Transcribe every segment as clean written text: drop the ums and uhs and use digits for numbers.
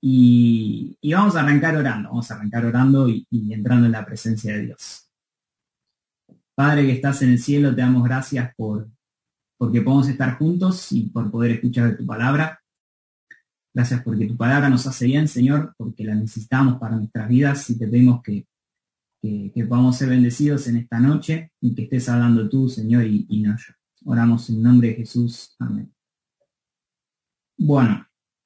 y vamos a arrancar orando y entrando en la presencia de Dios. Padre que estás en el cielo, te damos gracias porque podemos estar juntos y por poder escuchar de tu palabra. Gracias porque tu palabra nos hace bien, Señor, porque la necesitamos para nuestras vidas y te pedimos que podamos ser bendecidos en esta noche y que estés hablando tú, Señor, y no yo. Oramos en nombre de Jesús. Amén. Bueno,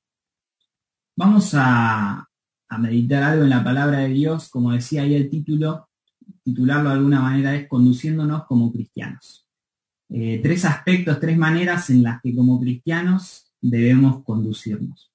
vamos a meditar algo en la palabra de Dios. Como decía ahí el titularlo de alguna manera es Conduciéndonos como cristianos. Tres aspectos, tres maneras en las que como cristianos debemos conducirnos.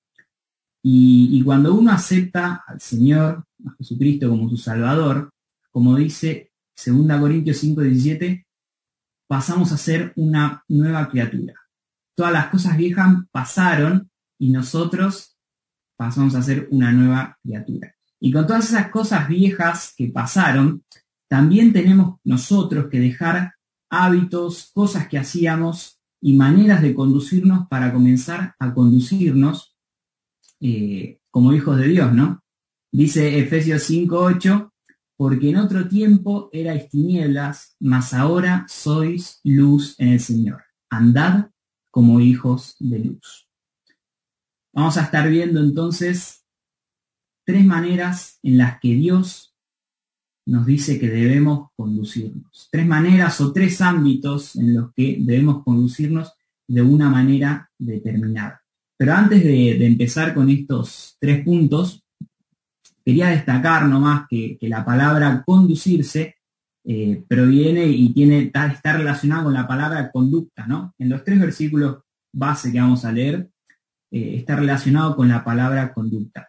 Y cuando uno acepta al Señor, a Jesucristo como su Salvador, como dice 2 Corintios 5:17, pasamos a ser una nueva criatura. Todas las cosas viejas pasaron y nosotros pasamos a ser una nueva criatura. Y con todas esas cosas viejas que pasaron, también tenemos nosotros que dejar hábitos, cosas que hacíamos y maneras de conducirnos para comenzar a conducirnos como hijos de Dios, ¿no? Dice Efesios 5:8, porque en otro tiempo erais tinieblas, mas ahora sois luz en el Señor. Andad como hijos de luz. Vamos a estar viendo entonces tres maneras en las que Dios nos dice que debemos conducirnos. Tres maneras o tres ámbitos en los que debemos conducirnos de una manera determinada. Pero antes de empezar con estos tres puntos, quería destacar nomás que la palabra conducirse proviene y está relacionada con la palabra conducta, ¿no? En los tres versículos base que vamos a leer, está relacionado con la palabra conducta.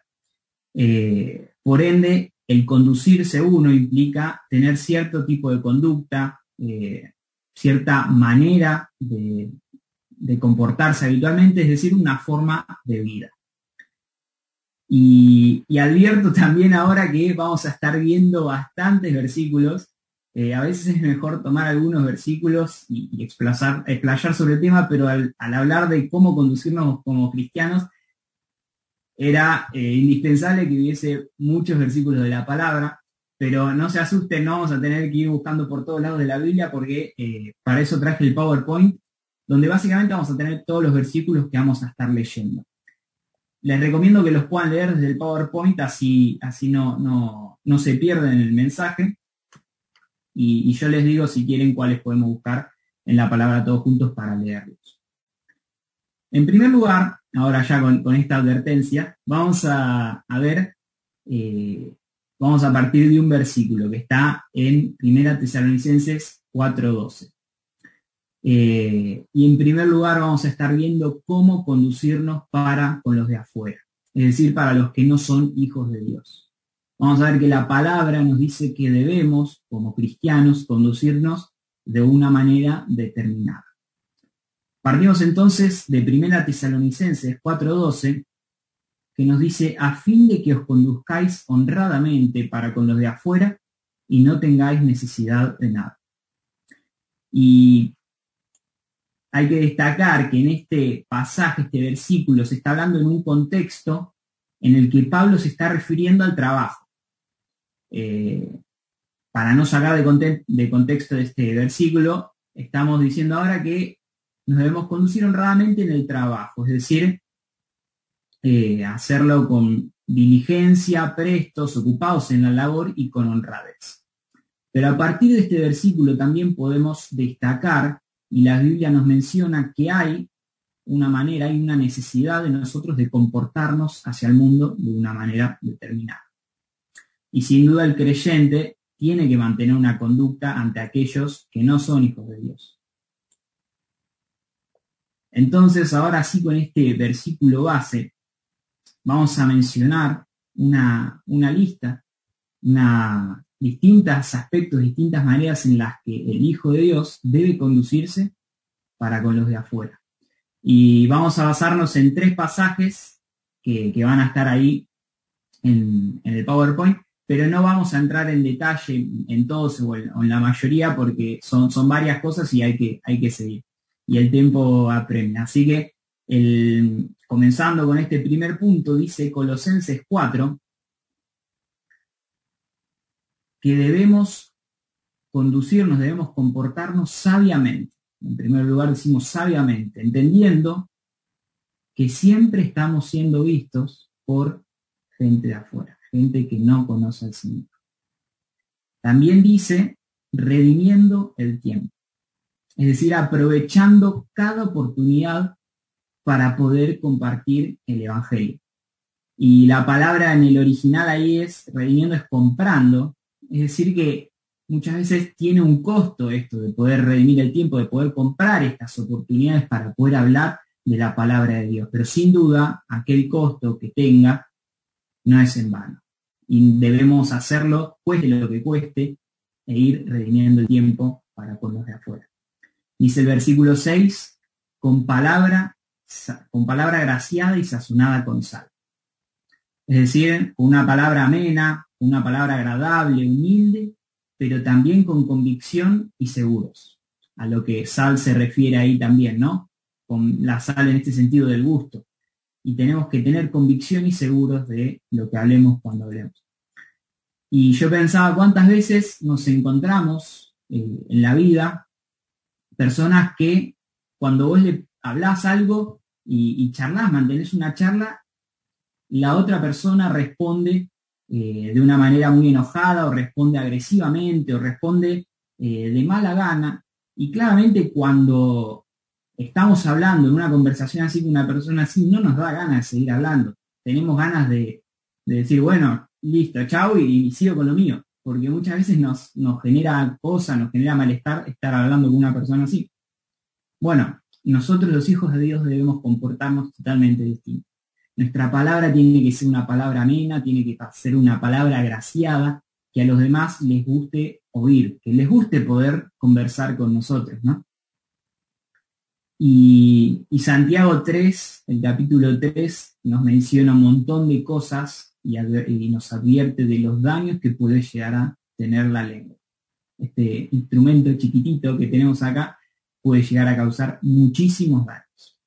Por ende, el conducirse uno implica tener cierto tipo de conducta, cierta manera de comportarse habitualmente, es decir, una forma de vida. Y advierto también ahora que vamos a estar viendo bastantes versículos. A veces es mejor tomar algunos versículos y explayar sobre el tema, pero al hablar de cómo conducirnos como cristianos, era indispensable que hubiese muchos versículos de la palabra, pero no se asusten, no vamos a tener que ir buscando por todos lados de la Biblia porque para eso traje el PowerPoint, donde básicamente vamos a tener todos los versículos que vamos a estar leyendo. Les recomiendo que los puedan leer desde el PowerPoint, así no se pierden el mensaje. Y yo les digo si quieren cuáles podemos buscar en la palabra todos juntos para leerlos. En primer lugar, ahora ya con esta advertencia, vamos a ver, vamos a partir de un versículo que está en 1 Tesalonicenses 4:12. Y en primer lugar vamos a estar viendo cómo conducirnos para con los de afuera, es decir, para los que no son hijos de Dios. Vamos a ver que la palabra nos dice que debemos, como cristianos, conducirnos de una manera determinada. Partimos entonces de 1 Tesalonicenses 4:12, que nos dice, a fin de que os conduzcáis honradamente para con los de afuera y no tengáis necesidad de nada. Y hay que destacar que en este pasaje, este versículo, se está hablando en un contexto en el que Pablo se está refiriendo al trabajo. Para no sacar de contexto de este versículo, estamos diciendo ahora que nos debemos conducir honradamente en el trabajo, es decir, hacerlo con diligencia, prestos, ocupados en la labor y con honradez. Pero a partir de este versículo también podemos destacar, y la Biblia nos menciona que hay una necesidad de nosotros de comportarnos hacia el mundo de una manera determinada. Y sin duda el creyente tiene que mantener una conducta ante aquellos que no son hijos de Dios. Entonces, ahora sí, con este versículo base, vamos a mencionar una lista, distintos aspectos, distintas maneras en las que el Hijo de Dios debe conducirse para con los de afuera. Y vamos a basarnos en tres pasajes que van a estar ahí en el PowerPoint, pero no vamos a entrar en detalle en todos o en la mayoría porque son varias cosas y hay que seguir. Y el tiempo apremia. Así que Comenzando con este primer punto, dice Colosenses 4, que debemos conducirnos, debemos comportarnos sabiamente. En primer lugar decimos sabiamente, entendiendo que siempre estamos siendo vistos por gente de afuera, gente que no conoce al Señor. También dice redimiendo el tiempo, es decir, aprovechando cada oportunidad para poder compartir el Evangelio. Y la palabra en el original ahí es, redimiendo es comprando, es decir que muchas veces tiene un costo esto de poder redimir el tiempo, de poder comprar estas oportunidades para poder hablar de la palabra de Dios. Pero sin duda, aquel costo que tenga no es en vano. Y debemos hacerlo, cueste lo que cueste, e ir redimiendo el tiempo para con los de afuera. Dice el versículo 6, con palabra graciada y sazonada con sal. Es decir, una palabra amena, una palabra agradable, humilde, pero también con convicción y seguros. A lo que sal se refiere ahí también, ¿no? Con la sal en este sentido del gusto. Y tenemos que tener convicción y seguros de lo que hablemos cuando hablemos. Y yo pensaba cuántas veces nos encontramos en la vida personas que cuando vos le hablás algo y charlás, mantenés una charla, la otra persona responde de una manera muy enojada o responde agresivamente o responde de mala gana. Y claramente cuando estamos hablando en una conversación así con una persona así, no nos da ganas de seguir hablando. Tenemos ganas de decir, bueno, listo, chau, y sigo con lo mío. Porque muchas veces nos genera cosa, nos genera malestar estar hablando con una persona así. Bueno, nosotros los hijos de Dios debemos comportarnos totalmente distintos. Nuestra palabra tiene que ser una palabra amena, tiene que ser una palabra agraciada, que a los demás les guste oír, que les guste poder conversar con nosotros, ¿no? Y Santiago 3, el capítulo 3, nos menciona un montón de cosas y nos advierte de los daños que puede llegar a tener la lengua. Este instrumento chiquitito que tenemos acá puede llegar a causar muchísimos daños.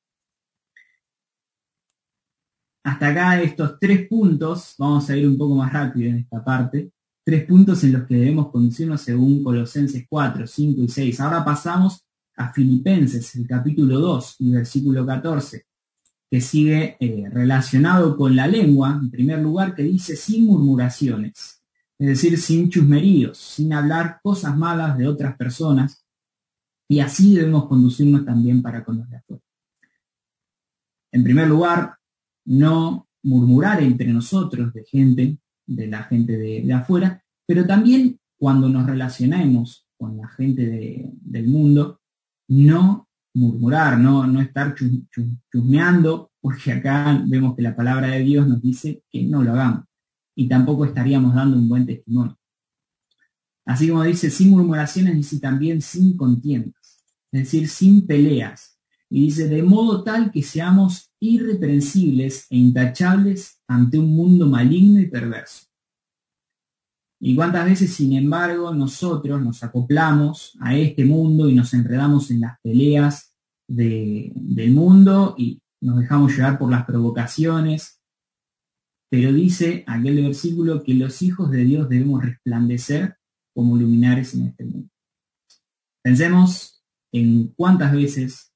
Hasta acá estos 3 puntos, vamos a ir un poco más rápido en esta parte, 3 puntos en los que debemos conducirnos según Colosenses 4, 5 y 6. Ahora pasamos a Filipenses, el capítulo 2 y versículo 14, que sigue relacionado con la lengua, en primer lugar, que dice sin murmuraciones, es decir, sin chusmeríos, sin hablar cosas malas de otras personas, y así debemos conducirnos también para con los de afuera. En primer lugar, no murmurar entre nosotros de la gente de afuera, pero también cuando nos relacionemos con la gente del mundo, no murmurar, no estar chusmeando, porque acá vemos que la palabra de Dios nos dice que no lo hagamos, y tampoco estaríamos dando un buen testimonio. Así como dice, sin murmuraciones, dice también sin contiendas, es decir, sin peleas. Y dice, de modo tal que seamos irreprensibles e intachables ante un mundo maligno y perverso. Y cuántas veces, sin embargo, nosotros nos acoplamos a este mundo y nos enredamos en las peleas del mundo y nos dejamos llevar por las provocaciones. Pero dice aquel versículo que los hijos de Dios debemos resplandecer como luminares en este mundo. Pensemos en cuántas veces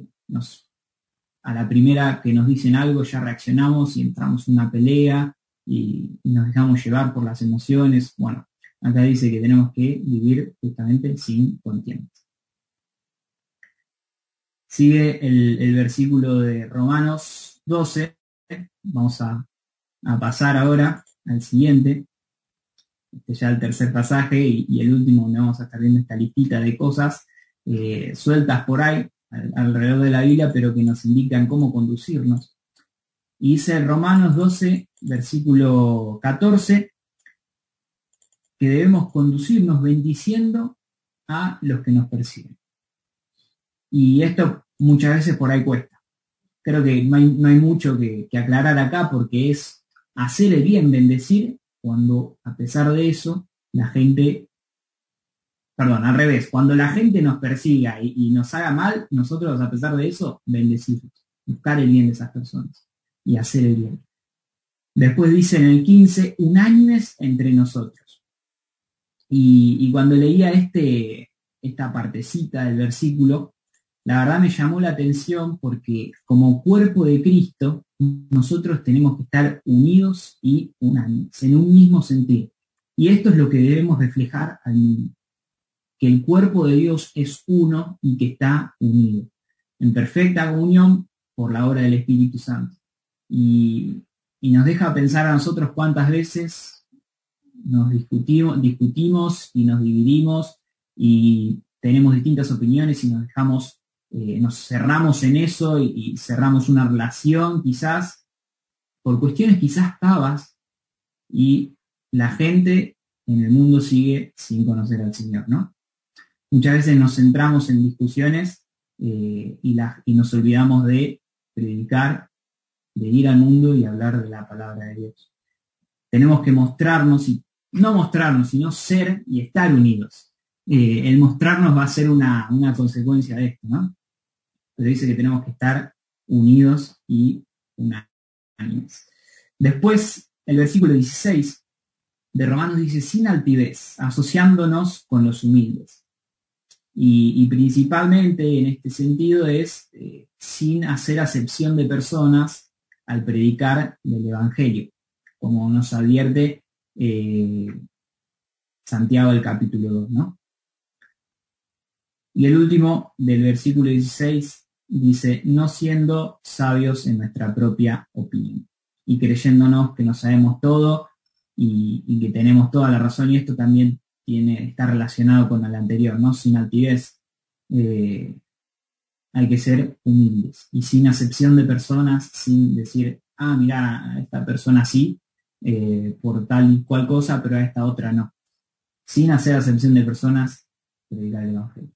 a la primera que nos dicen algo ya reaccionamos y entramos en una pelea y nos dejamos llevar por las emociones. Bueno, acá dice que tenemos que vivir justamente sin contiendas. Sigue el versículo de Romanos 12. Vamos a pasar ahora al siguiente. Este ya el tercer pasaje y el último, donde vamos a estar viendo esta listita de cosas sueltas por ahí alrededor de la Biblia, pero que nos indican cómo conducirnos. Y dice Romanos 12, versículo 14, que debemos conducirnos bendiciendo a los que nos persiguen. Y esto muchas veces por ahí cuesta. Creo que no hay mucho que aclarar acá, porque es hacer el bien, bendecir, cuando a pesar de eso la gente... Perdón, al revés, cuando la gente nos persiga y nos haga mal, nosotros a pesar de eso, bendecimos. buscar el bien de esas personas y hacer el bien. Después dice en el 15, unánimes entre nosotros. Y cuando leía esta partecita del versículo, la verdad me llamó la atención porque como cuerpo de Cristo, nosotros tenemos que estar unidos y unánimes, en un mismo sentido. Y esto es lo que debemos reflejar al mundo, que el cuerpo de Dios es uno y que está unido, en perfecta comunión por la obra del Espíritu Santo. Y nos deja pensar a nosotros cuántas veces nos discutimos y nos dividimos y tenemos distintas opiniones y nos dejamos, nos cerramos en eso y cerramos una relación quizás por cuestiones quizás pavas y la gente en el mundo sigue sin conocer al Señor, ¿no? Muchas veces nos centramos en discusiones y nos olvidamos de predicar, de ir al mundo y hablar de la palabra de Dios. Tenemos que mostrarnos, y no mostrarnos, sino ser y estar unidos. El mostrarnos va a ser una consecuencia de esto, ¿no? Pero dice que tenemos que estar unidos y unánimes. Después, el versículo 16 de Romanos dice, sin altivez, asociándonos con los humildes. Y principalmente en este sentido es sin hacer acepción de personas al predicar del Evangelio, como nos advierte Santiago del capítulo 2, ¿no? Y el último del versículo 16 dice, no siendo sabios en nuestra propia opinión y creyéndonos que no sabemos todo y que tenemos toda la razón, y esto también está relacionado con el anterior, ¿no? Sin altivez, hay que ser humildes y sin acepción de personas, sin decir, mira, a esta persona sí, por tal y cual cosa, pero a esta otra no. Sin hacer acepción de personas, predicar el Evangelio.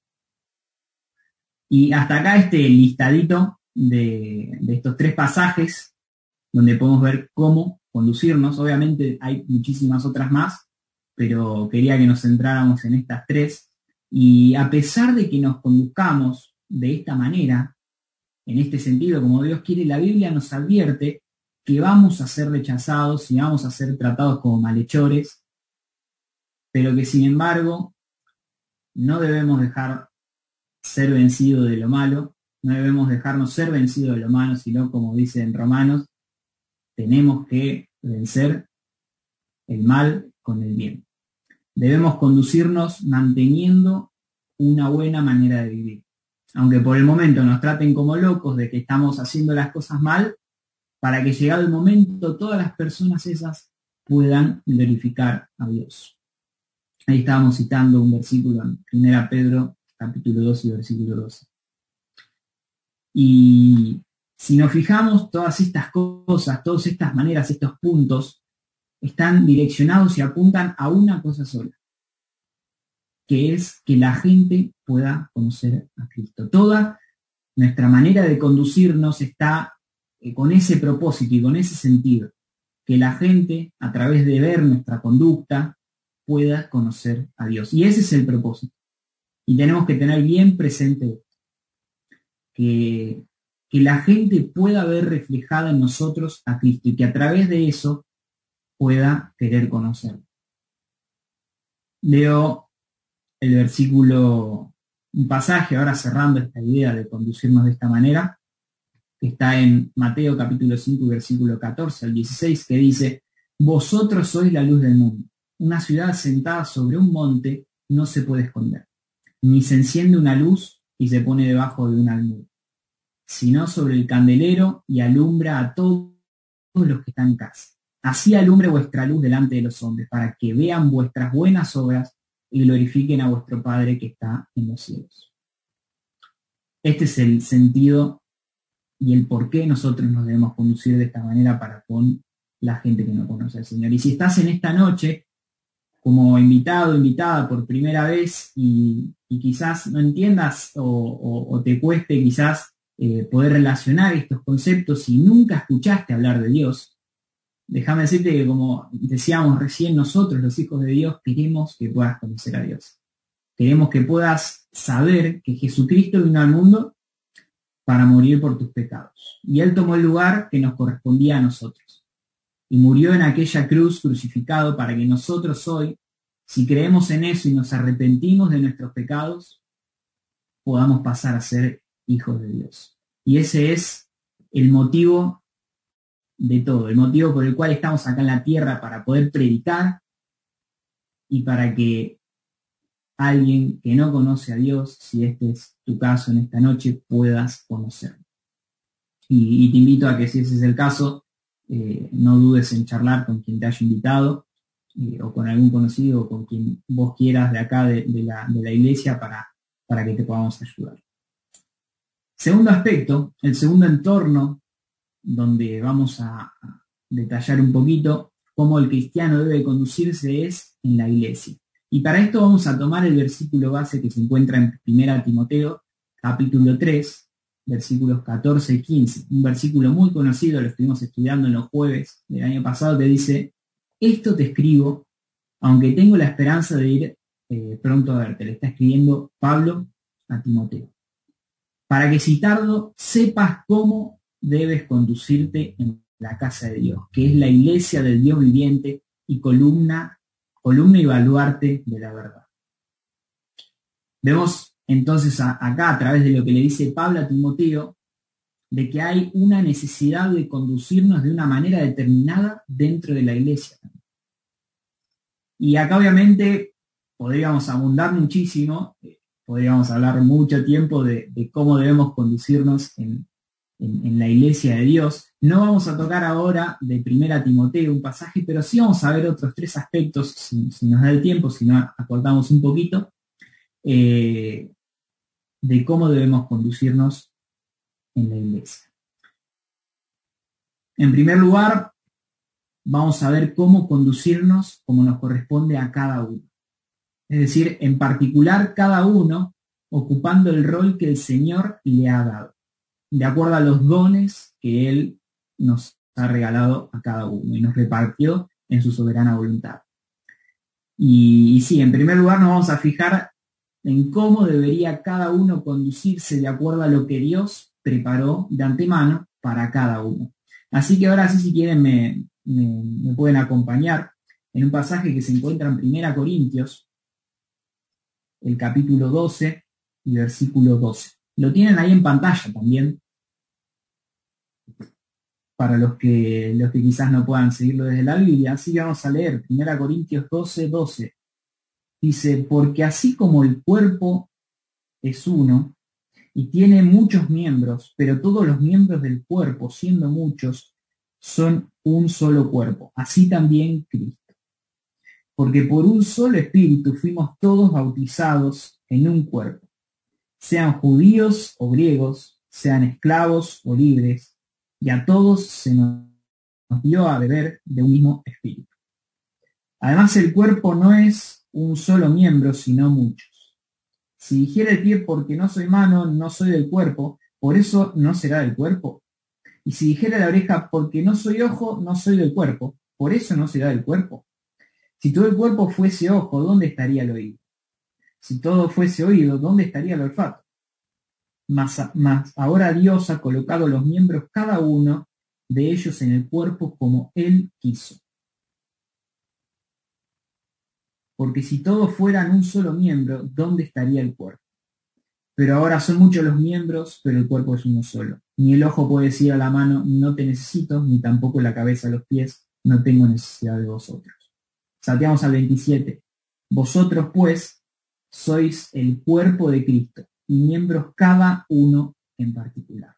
Y hasta acá este listadito de estos 3 pasajes, donde podemos ver cómo conducirnos. Obviamente hay muchísimas otras más, pero quería que nos centráramos en estas 3. Y a pesar de que nos conduzcamos de esta manera, en este sentido, como Dios quiere, la Biblia nos advierte que vamos a ser rechazados y vamos a ser tratados como malhechores, pero que sin embargo no debemos dejar ser vencidos de lo malo, no debemos dejarnos ser vencidos de lo malo, sino como dice en Romanos, tenemos que vencer el mal con el bien. Debemos conducirnos manteniendo una buena manera de vivir. Aunque por el momento nos traten como locos de que estamos haciendo las cosas mal, para que llegado el momento todas las personas esas puedan glorificar a Dios. Ahí estábamos citando un versículo en 1 Pedro, capítulo 2 y versículo 12. Y si nos fijamos, todas estas cosas, todas estas maneras, estos puntos, están direccionados y apuntan a una cosa sola, que es que la gente pueda conocer a Cristo. Toda nuestra manera de conducirnos está con ese propósito y con ese sentido, que la gente, a través de ver nuestra conducta, pueda conocer a Dios. Y ese es el propósito. Y tenemos que tener bien presente que la gente pueda ver reflejada en nosotros a Cristo y que a través de eso pueda querer conocerlo. Leo el versículo, un pasaje, ahora cerrando esta idea de conducirnos de esta manera, que está en Mateo capítulo 5, versículo 14 al 16, que dice, vosotros sois la luz del mundo. Una ciudad sentada sobre un monte no se puede esconder, ni se enciende una luz y se pone debajo de un almud, sino sobre el candelero y alumbra a todos los que están en casa. Así alumbre vuestra luz delante de los hombres, para que vean vuestras buenas obras y glorifiquen a vuestro Padre que está en los cielos. Este es el sentido y el por qué nosotros nos debemos conducir de esta manera para con la gente que no conoce al Señor. Y si estás en esta noche como invitado, invitada por primera vez y quizás no entiendas o te cueste quizás poder relacionar estos conceptos y nunca escuchaste hablar de Dios, déjame decirte que, como decíamos recién, nosotros, los hijos de Dios, queremos que puedas conocer a Dios. Queremos que puedas saber que Jesucristo vino al mundo para morir por tus pecados. Y Él tomó el lugar que nos correspondía a nosotros. Y murió en aquella cruz crucificado para que nosotros hoy, si creemos en eso y nos arrepentimos de nuestros pecados, podamos pasar a ser hijos de Dios. Y ese es el motivo de todo, el motivo por el cual estamos acá en la tierra, para poder predicar y para que alguien que no conoce a Dios, si este es tu caso en esta noche, puedas conocerlo. Y te invito a que, si ese es el caso, no dudes en charlar con quien te haya invitado, o con algún conocido, o con quien vos quieras de acá, de la iglesia, para que te podamos ayudar. Segundo aspecto, el segundo entorno donde vamos a detallar un poquito cómo el cristiano debe conducirse es en la iglesia. Y para esto vamos a tomar el versículo base que se encuentra en 1 Timoteo, capítulo 3, versículos 14 y 15. Un versículo muy conocido, lo estuvimos estudiando en los jueves del año pasado, que dice: esto te escribo, aunque tengo la esperanza de ir pronto a verte. Le está escribiendo Pablo a Timoteo. Para que, si tardo, sepas cómo debes conducirte en la casa de Dios, que es la iglesia del Dios viviente y columna y baluarte de la verdad. Vemos entonces acá, a través de lo que le dice Pablo a Timoteo, de que hay una necesidad de conducirnos de una manera determinada dentro de la iglesia. Y acá obviamente podríamos abundar muchísimo, podríamos hablar mucho tiempo de cómo debemos conducirnos en la iglesia de Dios. No vamos a tocar ahora de 1 Timoteo un pasaje, pero sí vamos a ver otros 3 aspectos, si nos da el tiempo, si no acortamos un poquito, de cómo debemos conducirnos en la iglesia. En primer lugar, vamos a ver cómo conducirnos como nos corresponde a cada uno. Es decir, en particular cada uno ocupando el rol que el Señor le ha dado, de acuerdo a los dones que Él nos ha regalado a cada uno y nos repartió en su soberana voluntad. Y sí, en primer lugar nos vamos a fijar en cómo debería cada uno conducirse de acuerdo a lo que Dios preparó de antemano para cada uno. Así que ahora sí, si quieren, me pueden acompañar en un pasaje que se encuentra en 1 Corintios, el capítulo 12 y versículo 12. Lo tienen ahí en pantalla también, para los que quizás no puedan seguirlo desde la Biblia. Así que vamos a leer 1 Corintios 12, 12. Dice: porque así como el cuerpo es uno y tiene muchos miembros, pero todos los miembros del cuerpo, siendo muchos, son un solo cuerpo, así también Cristo. Porque por un solo espíritu fuimos todos bautizados en un cuerpo, sean judíos o griegos, sean esclavos o libres, y a todos se nos dio a beber de un mismo espíritu. Además, el cuerpo no es un solo miembro, sino muchos. Si dijera el pie: porque no soy mano, no soy del cuerpo, por eso no será del cuerpo. Y si dijera la oreja: porque no soy ojo, no soy del cuerpo, por eso no será del cuerpo. Si todo el cuerpo fuese ojo, ¿dónde estaría el oído? Si todo fuese oído, ¿dónde estaría el olfato? Mas ahora Dios ha colocado los miembros, cada uno de ellos, en el cuerpo como Él quiso. Porque si todos fueran un solo miembro, ¿dónde estaría el cuerpo? Pero ahora son muchos los miembros, pero el cuerpo es uno solo. Ni el ojo puede decir a la mano: no te necesito, ni tampoco la cabeza a los pies: no tengo necesidad de vosotros. Salteamos al 27. Vosotros, pues, sois el cuerpo de Cristo, y miembros cada uno en particular.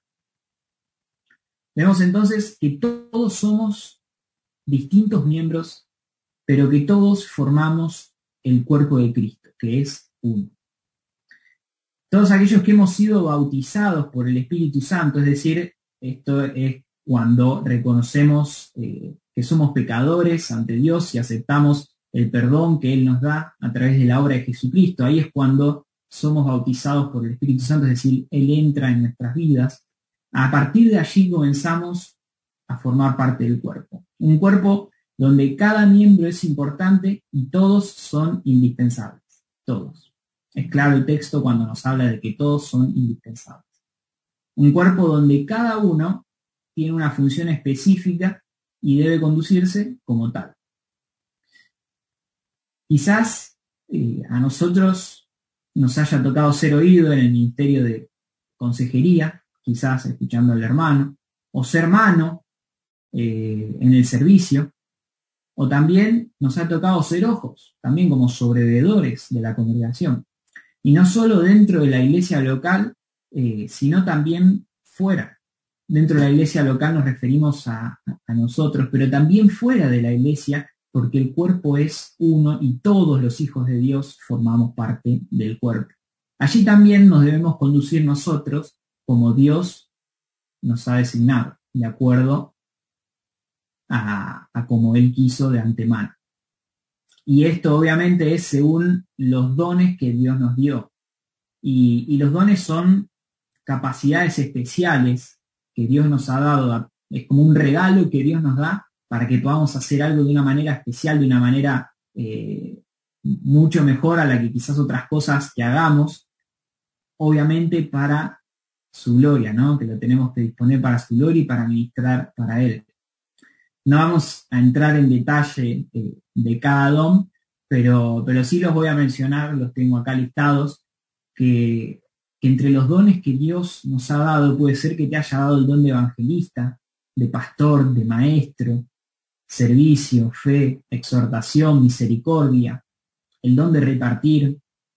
Vemos entonces que todos somos distintos miembros, pero que todos formamos el cuerpo de Cristo, que es uno. Todos aquellos que hemos sido bautizados por el Espíritu Santo, es decir, esto es cuando reconocemos que somos pecadores ante Dios y aceptamos el perdón que Él nos da a través de la obra de Jesucristo. Ahí es cuando somos bautizados por el Espíritu Santo, es decir, Él entra en nuestras vidas. A partir de allí comenzamos a formar parte del cuerpo. Un cuerpo donde cada miembro es importante y todos son indispensables. Todos. Es claro el texto cuando nos habla de que todos son indispensables. Un cuerpo donde cada uno tiene una función específica y debe conducirse como tal. Quizás a nosotros nos haya tocado ser oído en el ministerio de consejería, quizás escuchando al hermano, o ser mano en el servicio, o también nos ha tocado ser ojos, también como sobrevedores de la congregación. Y no solo dentro de la iglesia local, sino también fuera. Dentro de la iglesia local nos referimos a nosotros, pero también fuera de la iglesia, porque el cuerpo es uno y todos los hijos de Dios formamos parte del cuerpo. Allí también nos debemos conducir nosotros como Dios nos ha designado, de acuerdo a como Él quiso de antemano. Y esto obviamente es según los dones que Dios nos dio. Y los dones son capacidades especiales que Dios nos ha dado. Es como un regalo que Dios nos da para que podamos hacer algo de una manera especial, de una manera mucho mejor a la que quizás otras cosas que hagamos, obviamente para su gloria, ¿no? Que lo tenemos que disponer para su gloria y para ministrar para Él. No vamos a entrar en detalle de cada don, pero sí los voy a mencionar, los tengo acá listados, que entre los dones que Dios nos ha dado puede ser que te haya dado el don de evangelista, de pastor, de maestro, servicio, fe, exhortación, misericordia, el don de repartir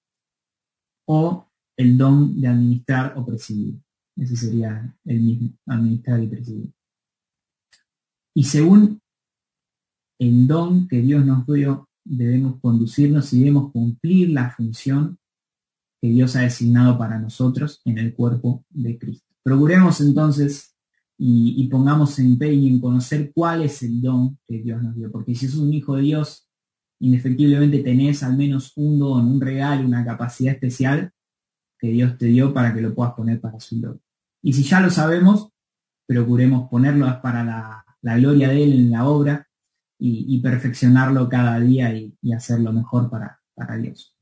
o el don de administrar o presidir. Ese sería el mismo, administrar y presidir. Y según el don que Dios nos dio, debemos conducirnos y debemos cumplir la función que Dios ha designado para nosotros en el cuerpo de Cristo. Procuremos entonces y pongamos empeño en conocer cuál es el don que Dios nos dio, porque si sos un hijo de Dios, indefectiblemente tenés al menos un don, un regalo, una capacidad especial que Dios te dio para que lo puedas poner para su gloria. Y si ya lo sabemos, procuremos ponerlo para la gloria de Él en la obra y perfeccionarlo cada día y hacerlo mejor para Dios.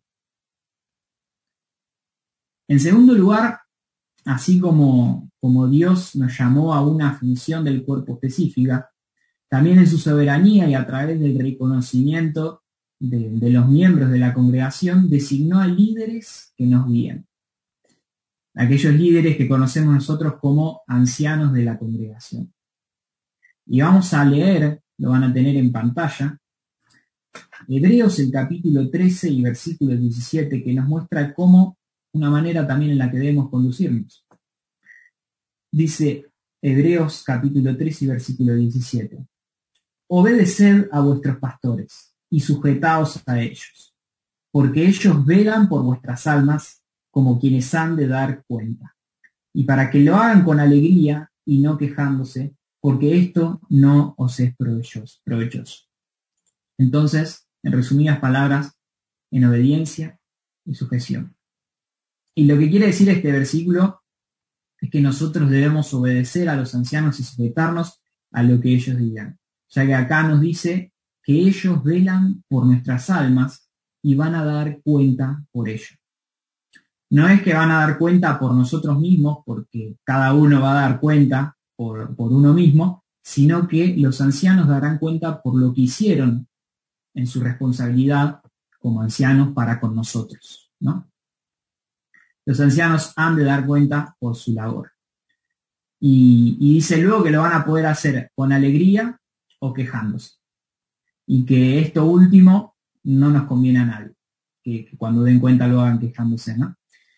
En segundo lugar, así como Dios nos llamó a una función del cuerpo específica, también en su soberanía y a través del reconocimiento de los miembros de la congregación, designó a líderes que nos guíen. Aquellos líderes que conocemos nosotros como ancianos de la congregación. Y vamos a leer, lo van a tener en pantalla, Hebreos el capítulo 13 y versículo 17, que nos muestra cómo una manera también en la que debemos conducirnos. Dice Hebreos capítulo 3 y versículo 17. Obedeced a vuestros pastores y sujetaos a ellos, porque ellos velan por vuestras almas como quienes han de dar cuenta, y para que lo hagan con alegría y no quejándose, porque esto no os es provechoso. Entonces, en resumidas palabras, en obediencia y sujeción. Y lo que quiere decir este versículo es que nosotros debemos obedecer a los ancianos y sujetarnos a lo que ellos digan, ya que acá nos dice que ellos velan por nuestras almas y van a dar cuenta por ello. No es que van a dar cuenta por nosotros mismos, porque cada uno va a dar cuenta por uno mismo, sino que los ancianos darán cuenta por lo que hicieron en su responsabilidad como ancianos para con nosotros, ¿no? Los ancianos han de dar cuenta por su labor. Y dice luego que lo van a poder hacer con alegría o quejándose. Y que esto último no nos conviene a nadie, que cuando den cuenta lo hagan quejándose, ¿no?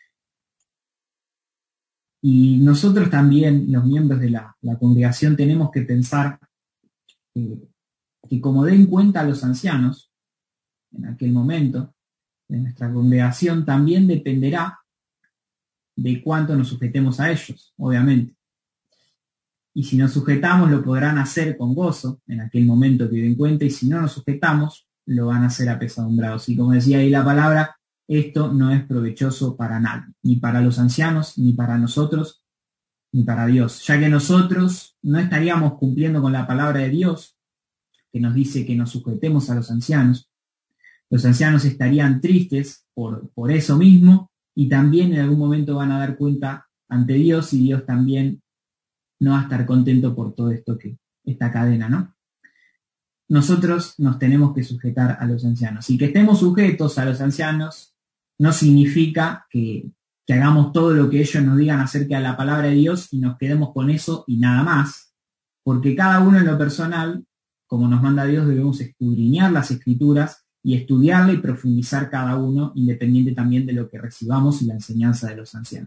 Y nosotros también, los miembros de la congregación, tenemos que pensar que como den cuenta a los ancianos, en aquel momento, de nuestra congregación, también dependerá de cuánto nos sujetemos a ellos, obviamente. Y si nos sujetamos, lo podrán hacer con gozo en aquel momento que den cuenta, y si no nos sujetamos, lo van a hacer apesadumbrados. Y como decía ahí la palabra, esto no es provechoso para nadie, ni para los ancianos, ni para nosotros, ni para Dios, ya que nosotros no estaríamos cumpliendo con la palabra de Dios, que nos dice que nos sujetemos a los ancianos. Los ancianos estarían tristes por eso mismo, y también en algún momento van a dar cuenta ante Dios, y Dios también no va a estar contento por todo esto, esta cadena, ¿no? Nosotros nos tenemos que sujetar a los ancianos. Y que estemos sujetos a los ancianos no significa que hagamos todo lo que ellos nos digan acerca de la palabra de Dios y nos quedemos con eso y nada más, porque cada uno en lo personal, como nos manda Dios, debemos escudriñar las Escrituras y estudiarla y profundizar cada uno, independiente también de lo que recibamos y la enseñanza de los ancianos.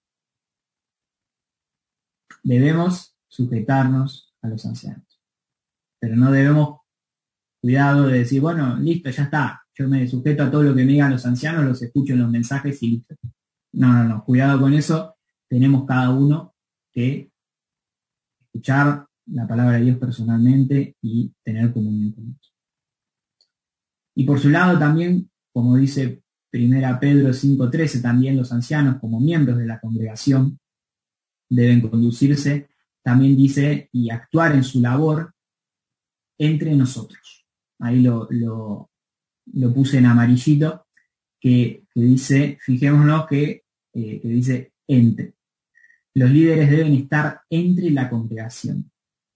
Debemos sujetarnos a los ancianos, pero no debemos cuidado de decir, bueno, listo, ya está, yo me sujeto a todo lo que me digan los ancianos, los escucho en los mensajes y listo. No, cuidado con eso, tenemos cada uno que escuchar la palabra de Dios personalmente y tener comunión con Dios. Y por su lado también, como dice 1 Pedro 5:13, también los ancianos como miembros de la congregación deben conducirse, también dice, y actuar en su labor entre nosotros. Ahí lo puse en amarillito, que dice, fijémonos que dice entre. Los líderes deben estar entre la congregación,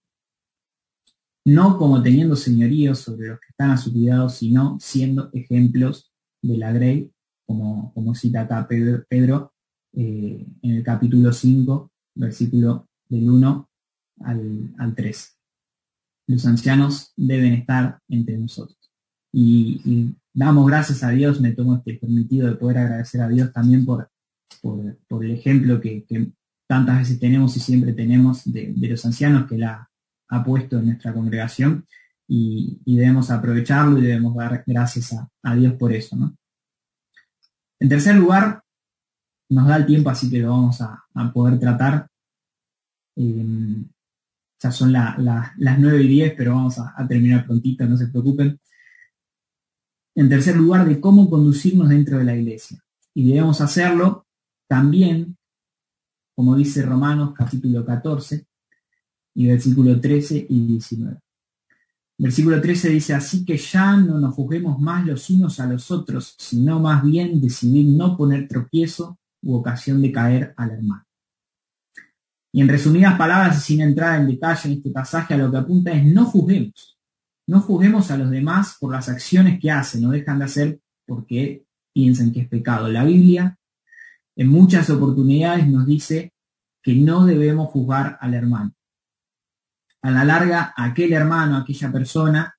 no como teniendo señorío sobre los que están a su cuidado, sino siendo ejemplos de la grey, como cita acá Pedro en el capítulo 5, versículo del 1 al 3. Los ancianos deben estar entre nosotros. Y damos gracias a Dios, me tomo este permitido de poder agradecer a Dios también por el ejemplo que tantas veces tenemos y siempre tenemos de los ancianos que Él ha puesto en nuestra congregación, y debemos aprovecharlo y debemos dar gracias a Dios por eso, ¿no? En tercer lugar, nos da el tiempo, así que lo vamos a poder tratar. Ya son las 9:10, pero vamos a terminar prontito, no se preocupen. En tercer lugar, de cómo conducirnos dentro de la iglesia. Y debemos hacerlo también, como dice Romanos capítulo 14, y versículo 13 y 19. Versículo 13 dice, así que ya no nos juzguemos más los unos a los otros, sino más bien decidir no poner tropiezo u ocasión de caer al hermano. Y en resumidas palabras, y sin entrar en detalle en este pasaje, a lo que apunta es no juzguemos. No juzguemos a los demás por las acciones que hacen o dejan de hacer porque piensan que es pecado. La Biblia en muchas oportunidades nos dice que no debemos juzgar al hermano. A la larga, aquel hermano, aquella persona,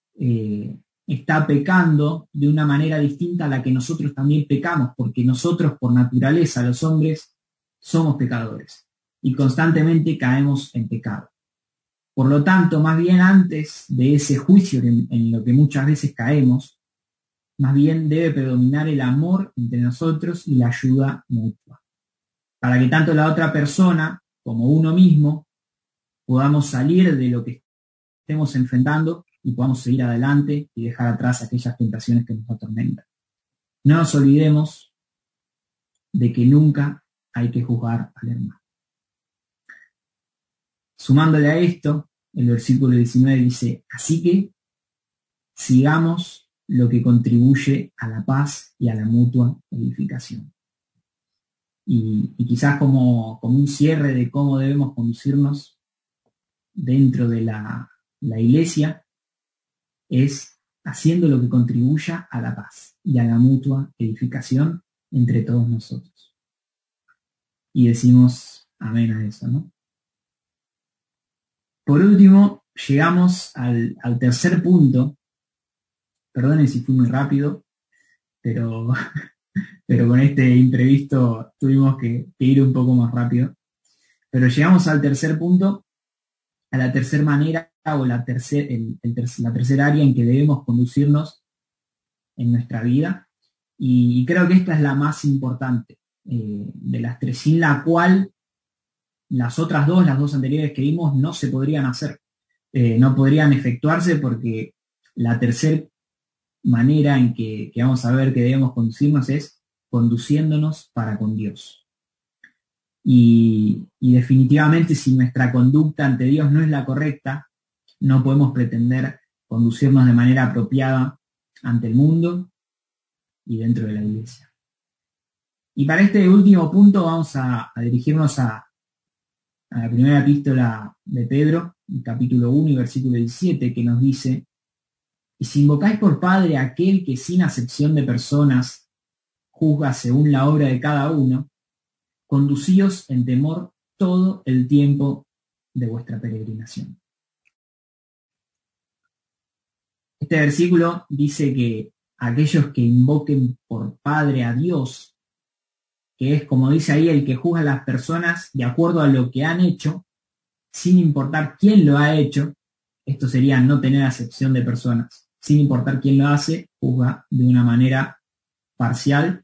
está pecando de una manera distinta a la que nosotros también pecamos, porque nosotros por naturaleza, los hombres, somos pecadores y constantemente caemos en pecado. Por lo tanto, más bien antes de ese juicio en lo que muchas veces caemos, más bien debe predominar el amor entre nosotros y la ayuda mutua, para que tanto la otra persona como uno mismo podamos salir de lo que estemos enfrentando y podamos seguir adelante y dejar atrás aquellas tentaciones que nos atormentan. No nos olvidemos de que nunca hay que juzgar al hermano. Sumándole a esto, el versículo 19 dice, así que sigamos lo que contribuye a la paz y a la mutua edificación. Y quizás como un cierre de cómo debemos conducirnos dentro de la iglesia, es haciendo lo que contribuya a la paz y a la mutua edificación entre todos nosotros. Y decimos amén a eso, ¿no? Por último, llegamos al tercer punto. Perdonen si fui muy rápido, pero con este imprevisto tuvimos que ir un poco más rápido. Pero llegamos al tercer punto, a la tercera manera o la tercera área en que debemos conducirnos en nuestra vida. Y creo que esta es la más importante de las tres, sin la cual las otras dos, las dos anteriores que vimos, no se podrían hacer. No podrían efectuarse porque la tercera manera en que vamos a ver que debemos conducirnos es conduciéndonos para con Dios. Y definitivamente si nuestra conducta ante Dios no es la correcta, no podemos pretender conducirnos de manera apropiada ante el mundo y dentro de la iglesia. Y para este último punto vamos a dirigirnos a la primera epístola de Pedro, capítulo 1 y versículo 17, que nos dice: y si invocáis por Padre a aquel que sin acepción de personas juzga según la obra de cada uno, conducíos en temor todo el tiempo de vuestra peregrinación. Este versículo dice que aquellos que invoquen por Padre a Dios, que es, como dice ahí, el que juzga a las personas de acuerdo a lo que han hecho, sin importar quién lo ha hecho, esto sería no tener acepción de personas, sin importar quién lo hace, juzga de una manera parcial,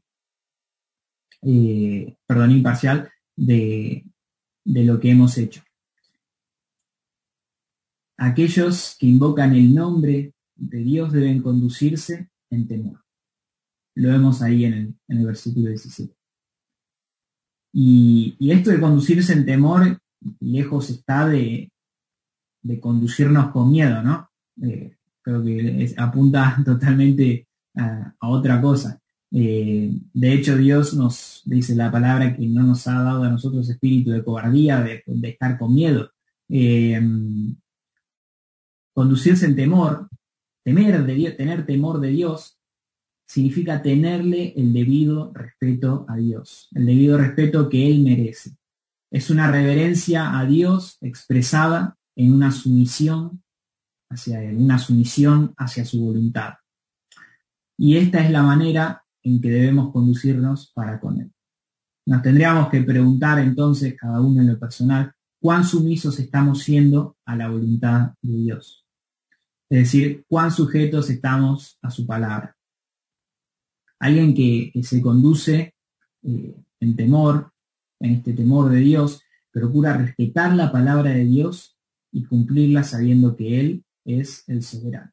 imparcial de lo que hemos hecho. Aquellos que invocan el nombre de Dios deben conducirse en temor. Lo vemos ahí en el versículo 17. Y esto de conducirse en temor, lejos está de conducirnos con miedo, ¿no? Creo que apunta totalmente a otra cosa. De hecho, Dios nos dice la palabra que no nos ha dado a nosotros espíritu de cobardía, de estar con miedo. Conducirse en temor, temer de Dios, tener temor de Dios, significa tenerle el debido respeto a Dios, el debido respeto que Él merece. Es una reverencia a Dios expresada en una sumisión hacia Él, una sumisión hacia su voluntad. Y esta es la manera en que debemos conducirnos para con Él. Nos tendríamos que preguntar entonces, cada uno en lo personal, cuán sumisos estamos siendo a la voluntad de Dios. Es decir, cuán sujetos estamos a su palabra. Alguien que se conduce en temor, en este temor de Dios, procura respetar la palabra de Dios y cumplirla sabiendo que Él es el soberano.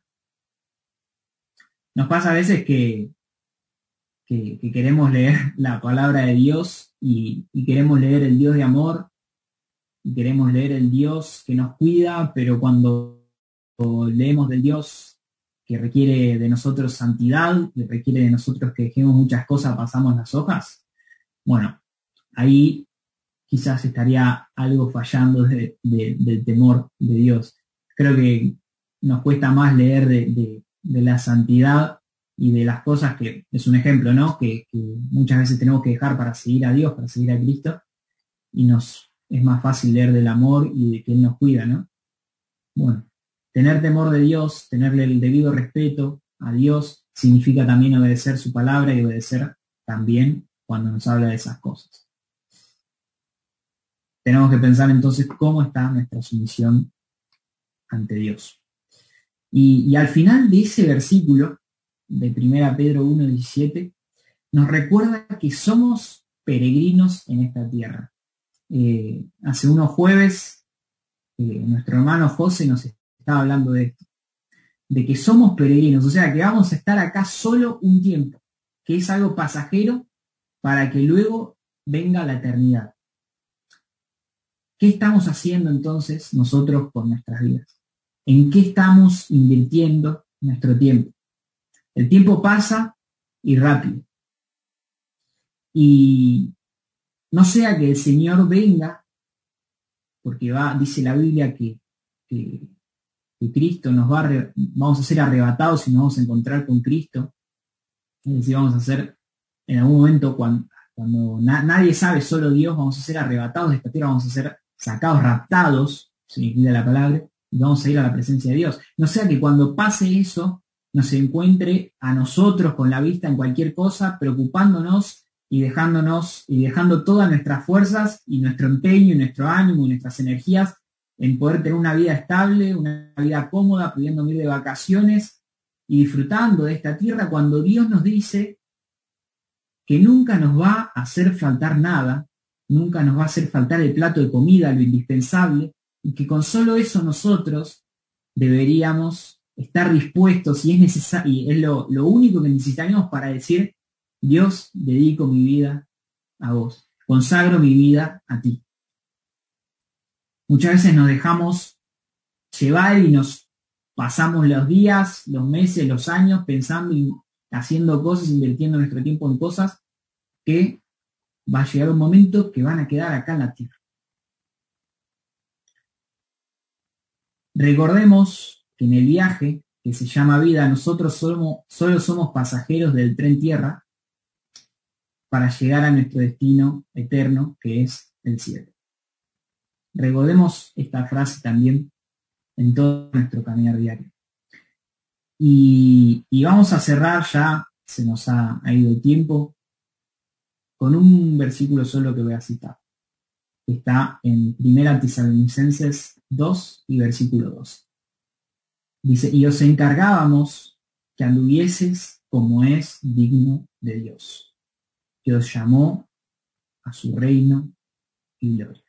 Nos pasa a veces que queremos leer la palabra de Dios y queremos leer el Dios de amor, y queremos leer el Dios que nos cuida, pero cuando leemos del Dios que requiere de nosotros santidad, que requiere de nosotros que dejemos muchas cosas, pasamos las hojas, bueno, ahí quizás estaría algo fallando del temor de Dios. Creo que nos cuesta más leer de la santidad y de las cosas que, es un ejemplo, ¿no? Que muchas veces tenemos que dejar para seguir a Dios, para seguir a Cristo, y es más fácil leer del amor y de que Él nos cuida, ¿no? Bueno, tener temor de Dios, tenerle el debido respeto a Dios, significa también obedecer su palabra y obedecer también cuando nos habla de esas cosas. Tenemos que pensar entonces cómo está nuestra sumisión ante Dios. Y al final de ese versículo, de 1 Pedro 1:17, nos recuerda que somos peregrinos en esta tierra. Hace unos jueves, nuestro hermano José nos estaba hablando de esto, de que somos peregrinos, o sea que vamos a estar acá solo un tiempo, que es algo pasajero para que luego venga la eternidad. ¿Qué estamos haciendo entonces nosotros con nuestras vidas? ¿En qué estamos invirtiendo nuestro tiempo? El tiempo pasa y rápido. Y no sea que el Señor venga, porque dice la Biblia que Cristo vamos a ser arrebatados y nos vamos a encontrar con Cristo. Es decir, vamos a ser en algún momento cuando nadie sabe, solo Dios, vamos a ser arrebatados de esta tierra, vamos a ser sacados, raptados, significa la palabra, y vamos a ir a la presencia de Dios. No sea que cuando pase eso, nos encuentre a nosotros con la vista en cualquier cosa, preocupándonos y dejando todas nuestras fuerzas y nuestro empeño y nuestro ánimo y nuestras energías en poder tener una vida estable, una vida cómoda, pudiendo ir de vacaciones y disfrutando de esta tierra, cuando Dios nos dice que nunca nos va a hacer faltar nada, nunca nos va a hacer faltar el plato de comida, lo indispensable, y que con solo eso nosotros deberíamos estar dispuestos, y es necesario, y es lo único que necesitamos para decir: Dios, dedico mi vida a vos, consagro mi vida a ti. Muchas veces nos dejamos llevar y nos pasamos los días, los meses, los años pensando y haciendo cosas, invirtiendo nuestro tiempo en cosas que va a llegar un momento que van a quedar acá en la tierra. Recordemos que en el viaje que se llama vida, nosotros solo somos pasajeros del tren tierra para llegar a nuestro destino eterno, que es el cielo. Recordemos esta frase también en todo nuestro caminar diario. Y vamos a cerrar ya, se nos ha ido el tiempo, con un versículo solo que voy a citar. Está en 1 Tesalonicenses 2 y versículo 2. Dice, y os encargábamos que anduvieses como es digno de Dios, que os llamó a su reino y gloria.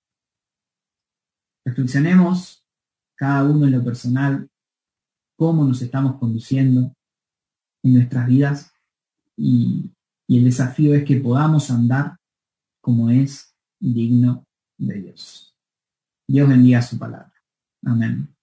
Reflexionemos cada uno en lo personal, cómo nos estamos conduciendo en nuestras vidas y el desafío es que podamos andar como es digno de Dios. Dios bendiga su palabra. Amén.